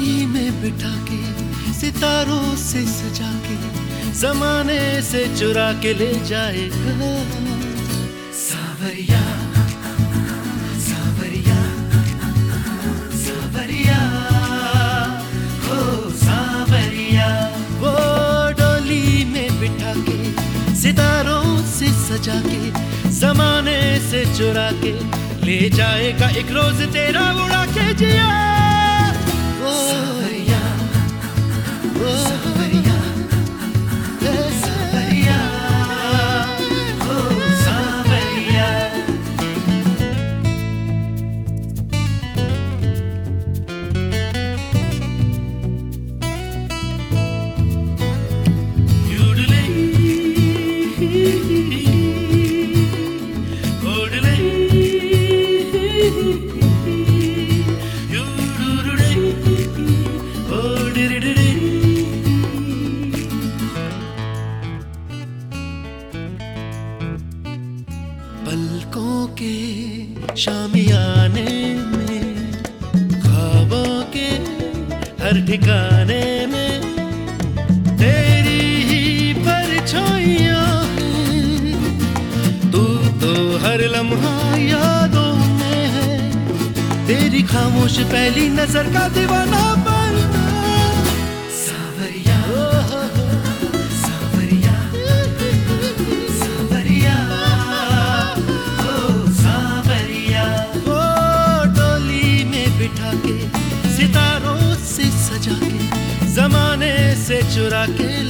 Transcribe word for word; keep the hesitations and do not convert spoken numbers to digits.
डोली में बिठा के, सितारों से सजा के, जमाने से चुरा के ले जाएगा। सावरिया सावरिया सावरिया हो सावरिया। वो डोली में बिठा के, सितारों से सजा के, जमाने से चुरा के ले जाएगा एक रोज तेरा उड़ा के जिया। ओ सावरिया ओ सावरिया सावरिया ओ सावरिया। पलकों के शामियाने में, ख्वाबों के हर ठिकाने में तेरी ही परछाइयां हैं। तू तो हर लम्हा यादों में है, तेरी खामोश पहली नजर का दीवाना बनना। सावरिया सावरिया सावरिया ओ सावरिया। वो डोली में बिठा के, सितारों से सजा के, जमाने से चुरा के